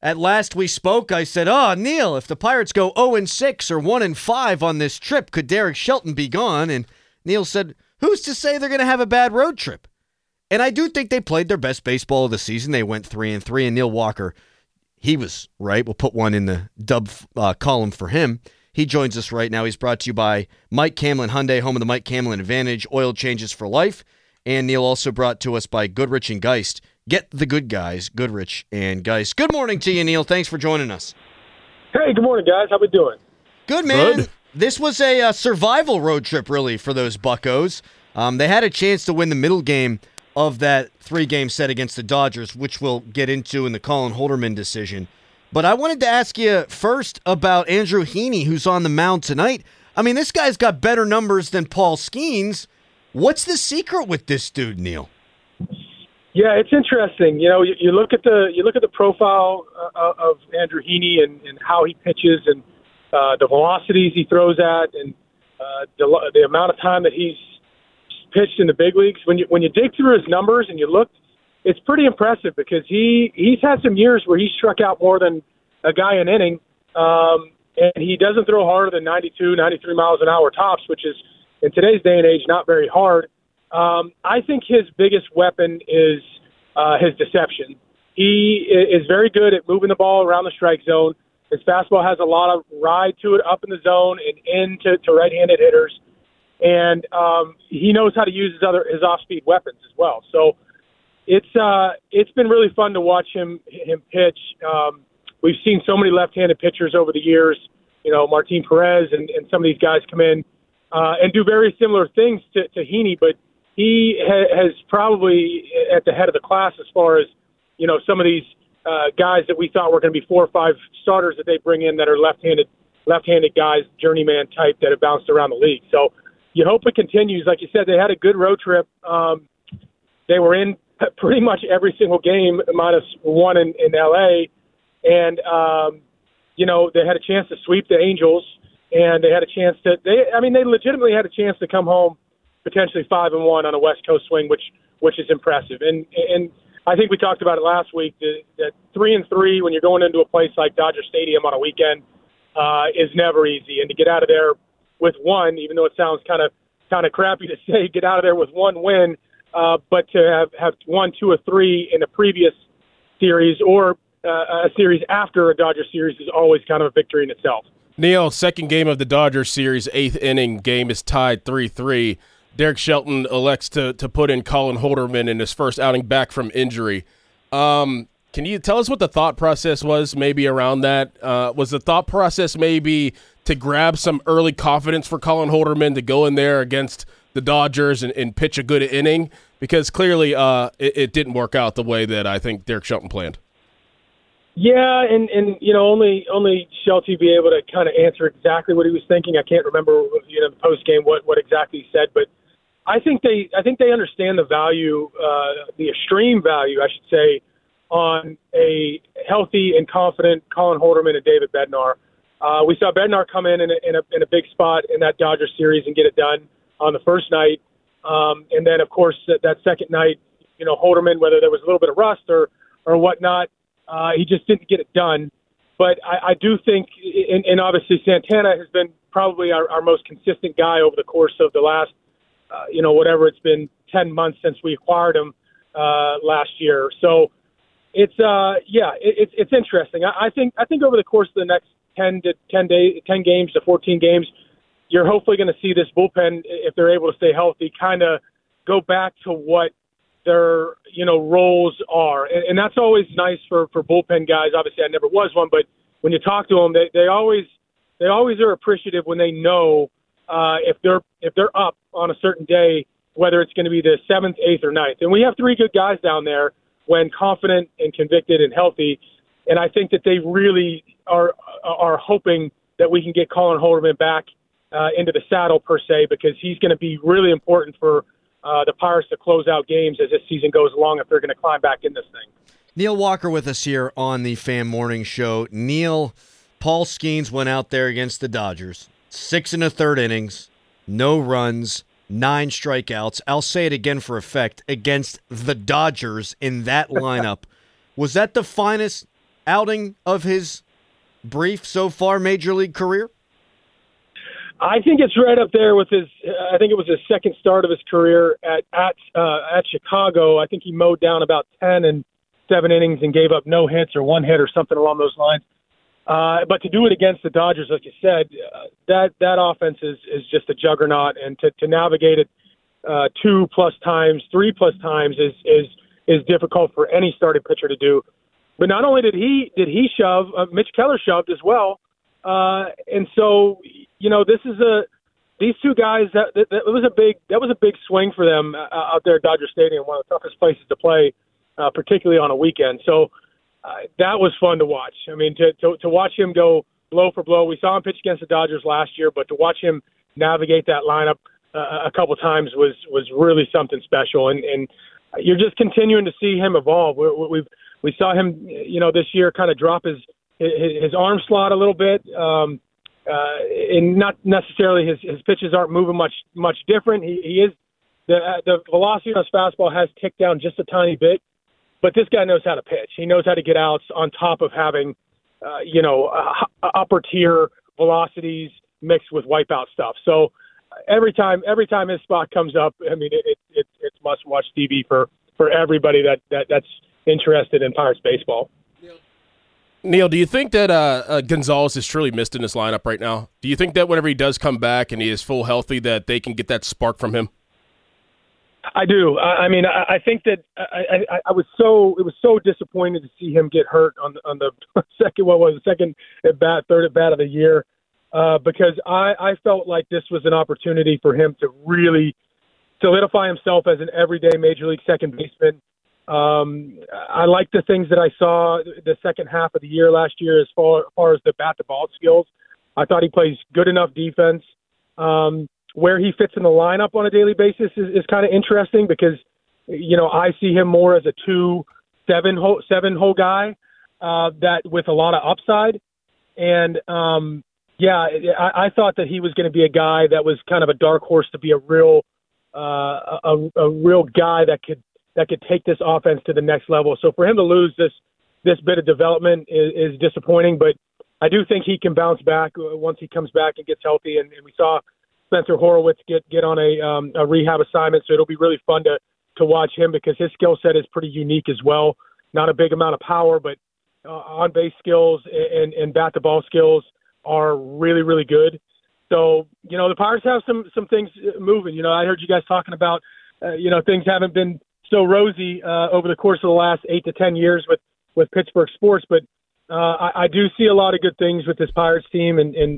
at last we spoke, I said, "Oh, Neil, if the Pirates go 0-6 or 1-5 on this trip, could Derek Shelton be gone?" And Neil said, "Who's to say they're going to have a bad road trip?" And I do think they played their best baseball of the season. They went 3-3, and Neil Walker, he was right. We'll put one in the dub column for him. He joins us right now. He's brought to you by Mike Camlin Hyundai, home of the Mike Camlin Advantage, oil changes for life. And Neil also brought to us by Goodrich and Geist. Get the good guys, Goodrich and Geist. Good morning to you, Neil. Thanks for joining us. Hey, good morning, guys. How we doing? Good, man. Good. This was a survival road trip, really, for those Buccos. They had a chance to win the middle game of that 3-game set against the Dodgers, which we'll get into in the Colin Holderman decision. But I wanted to ask you first about Andrew Heaney, who's on the mound tonight. I mean, this guy's got better numbers than Paul Skeens. What's the secret with this dude, Neil? Yeah, it's interesting. You know, you look at the profile of Andrew Heaney and how he pitches and the velocities he throws at and the amount of time that he's pitched in the big leagues. When you dig through his numbers and you look, it's pretty impressive because he's had some years where he struck out more than a guy an inning, and he doesn't throw harder than 92, 93 miles an hour tops, which is in today's day and age not very hard. I think his biggest weapon is his deception. He is very good at moving the ball around the strike zone. His fastball has a lot of ride to it up in the zone and to right-handed hitters. And he knows how to use his off-speed weapons as well. So it's been really fun to watch him pitch. We've seen so many left-handed pitchers over the years. You know, Martin Perez and some of these guys come in and do very similar things to Heaney, but he has probably at the head of the class as far as, you know, some of these guys that we thought were going to be 4 or 5 starters that they bring in that are left-handed guys, journeyman type that have bounced around the league. So you hope it continues. Like you said, they had a good road trip. They were in pretty much every single game minus one in L.A., and, you know, they had a chance to sweep the Angels, and they had a chance to – they legitimately had a chance to come home potentially 5-1 on a West Coast swing, which is impressive. And I think we talked about it last week, that 3-3 when you're going into a place like Dodger Stadium on a weekend is never easy. And to get out of there with one, even though it sounds kind of crappy to say, get out of there with one win, but to have 1, 2, or 3 in a previous series or a series after a Dodger series is always kind of a victory in itself. Neil, second game of the Dodgers series, 8th inning game is tied 3-3. Derek Shelton elects to put in Colin Holderman in his first outing back from injury. Can you tell us what the thought process was maybe around that? Was the thought process maybe to grab some early confidence for Colin Holderman to go in there against the Dodgers and pitch a good inning? Because clearly it didn't work out the way that I think Derek Shelton planned. Yeah, and you know, only Shelty be able to kind of answer exactly what he was thinking. I can't remember, you know, the post game what exactly he said, but I think they understand the value, the extreme value, I should say, on a healthy and confident Colin Holderman and David Bednar. We saw Bednar come in a big spot in that Dodger series and get it done on the first night, and then of course that second night, you know, Holderman, whether there was a little bit of rust or whatnot, he just didn't get it done. But I do think, and obviously Santana has been probably our most consistent guy over the course of the last, you know, whatever it's been, 10 months since we acquired him last year. So it's interesting. I think over the course of the next 10 games to 14 games, you're hopefully going to see this bullpen, if they're able to stay healthy, kind of go back to what their, you know, roles are. And that's always nice for bullpen guys. Obviously I never was one, but when you talk to them, they always are appreciative when they know if they're up on a certain day, whether it's going to be the 7th, 8th, or 9th. And we have 3 good guys down there when confident and convicted and healthy. And I think that they really are hoping that we can get Colin Holderman back into the saddle, per se, because he's going to be really important for the Pirates to close out games as this season goes along if they're going to climb back in this thing. Neil Walker with us here on the Fan Morning Show. Neil, Paul Skeens went out there against the Dodgers. 6 1/3 innings, no runs, 9 strikeouts. I'll say it again for effect, against the Dodgers in that lineup. Was that the finest outing of his brief so far major league career? I think it's right up there with his. I think it was his second start of his career at Chicago. I think he mowed down about 10 and 7 innings and gave up no hits or 1 hit or something along those lines. But to do it against the Dodgers, like you said, that offense is just a juggernaut, and to navigate it 2+ times, 3+ times is difficult for any starting pitcher to do. But not only did he shove, Mitch Keller shoved as well, and so these two guys that was a big swing for them out there at Dodger Stadium, one of the toughest places to play, particularly on a weekend. So that was fun to watch. I mean, to watch him go blow for blow. We saw him pitch against the Dodgers last year, but to watch him navigate that lineup a couple times was really something special. And you're just continuing to see him evolve. We saw him, this year kind of drop his arm slot a little bit. And not necessarily his pitches aren't moving much different. He is the velocity on his fastball has ticked down just a tiny bit, but this guy knows how to pitch. He knows how to get outs on top of having upper tier velocities mixed with wipeout stuff. So every time his spot comes up, I mean it's must watch TV for everybody that's interested in Pirates baseball. Neil, do you think that Gonzalez is truly missed in this lineup right now? Do you think that whenever he does come back and he is full healthy, that they can get that spark from him? I do. I mean, I think that it was so disappointed to see him get hurt on the second at bat, third at bat of the year, because I felt like this was an opportunity for him to really solidify himself as an everyday major league second baseman. I like the things that I saw the second half of the year last year as far as the bat-to-ball skills. I thought he plays good enough defense. Where he fits in the lineup on a daily basis is kind of interesting because, I see him more as a 2-7-hole guy that with a lot of upside. And, I thought that he was going to be a guy that was kind of a dark horse to be a real guy that could take this offense to the next level. So for him to lose this bit of development is disappointing, but I do think he can bounce back once he comes back and gets healthy. And we saw Spencer Horowitz get on a rehab assignment, so it'll be really fun to watch him because his skill set is pretty unique as well. Not a big amount of power, but on-base skills and bat-to-ball skills are really, really good. So, the Pirates have some things moving. I heard you guys talking about, things haven't been so rosy over the course of the last 8 to 10 years with Pittsburgh sports, but I do see a lot of good things with this Pirates team, and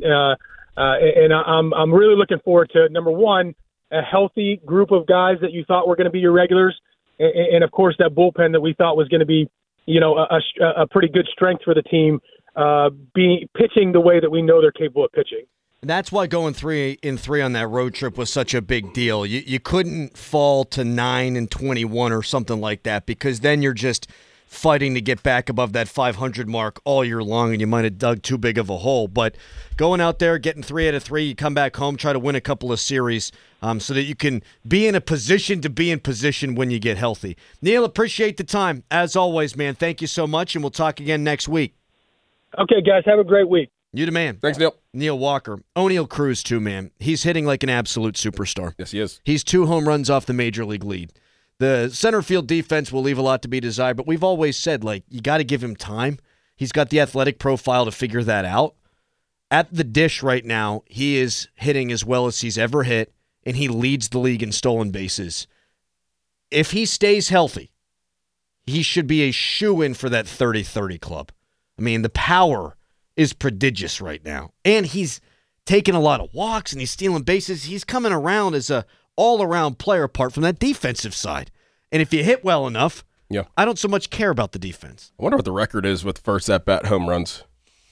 I'm really looking forward to, number one, a healthy group of guys that you thought were going to be your regulars, and of course that bullpen that we thought was going to be, a pretty good strength for the team, pitching the way that we know they're capable of pitching. And that's why going 3-3 on that road trip was such a big deal. You couldn't fall to 9-21 or something like that because then you're just fighting to get back above that 500 mark all year long, and you might have dug too big of a hole. But going out there, getting 3 out of 3, you come back home, try to win a couple of series so that you can be in a position to be in position when you get healthy. Neil, appreciate the time. As always, man, thank you so much, and we'll talk again next week. Okay, guys, have a great week. You the man. Thanks, Neil. Neil Walker. O'Neal Cruz, too, man. He's hitting like an absolute superstar. Yes, he is. He's 2 home runs off the major league lead. The center field defense will leave a lot to be desired, but we've always said, you got to give him time. He's got the athletic profile to figure that out. At the dish right now, he is hitting as well as he's ever hit, and he leads the league in stolen bases. If he stays healthy, he should be a shoo-in for that 30-30 club. I mean, the power is prodigious right now. And he's taking a lot of walks, and he's stealing bases. He's coming around as a all-around player apart from that defensive side. And if you hit well enough, I don't so much care about the defense. I wonder what the record is with first at-bat home runs.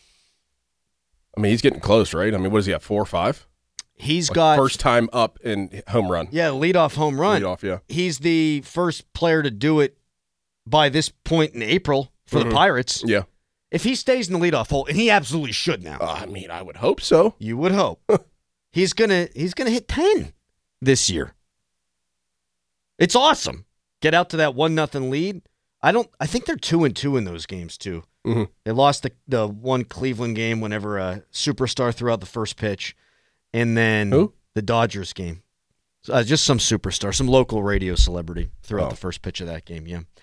I mean, he's getting close, right? I mean, what does he have, 4 or 5? He's got first time up in home run. Yeah, leadoff home run. Leadoff, yeah. He's the first player to do it by this point in April for the Pirates. Yeah. If he stays in the leadoff hole, and he absolutely should now. I mean, I would hope so. You would hope. He's gonna hit 10 this year. It's awesome. Get out to that 1-0 lead. I think they're 2-2 in those games too. Mm-hmm. They lost the one Cleveland game whenever a superstar threw out the first pitch, and then Who? the Dodgers game. Just some superstar, some local radio celebrity threw out the first pitch of that game. Yeah.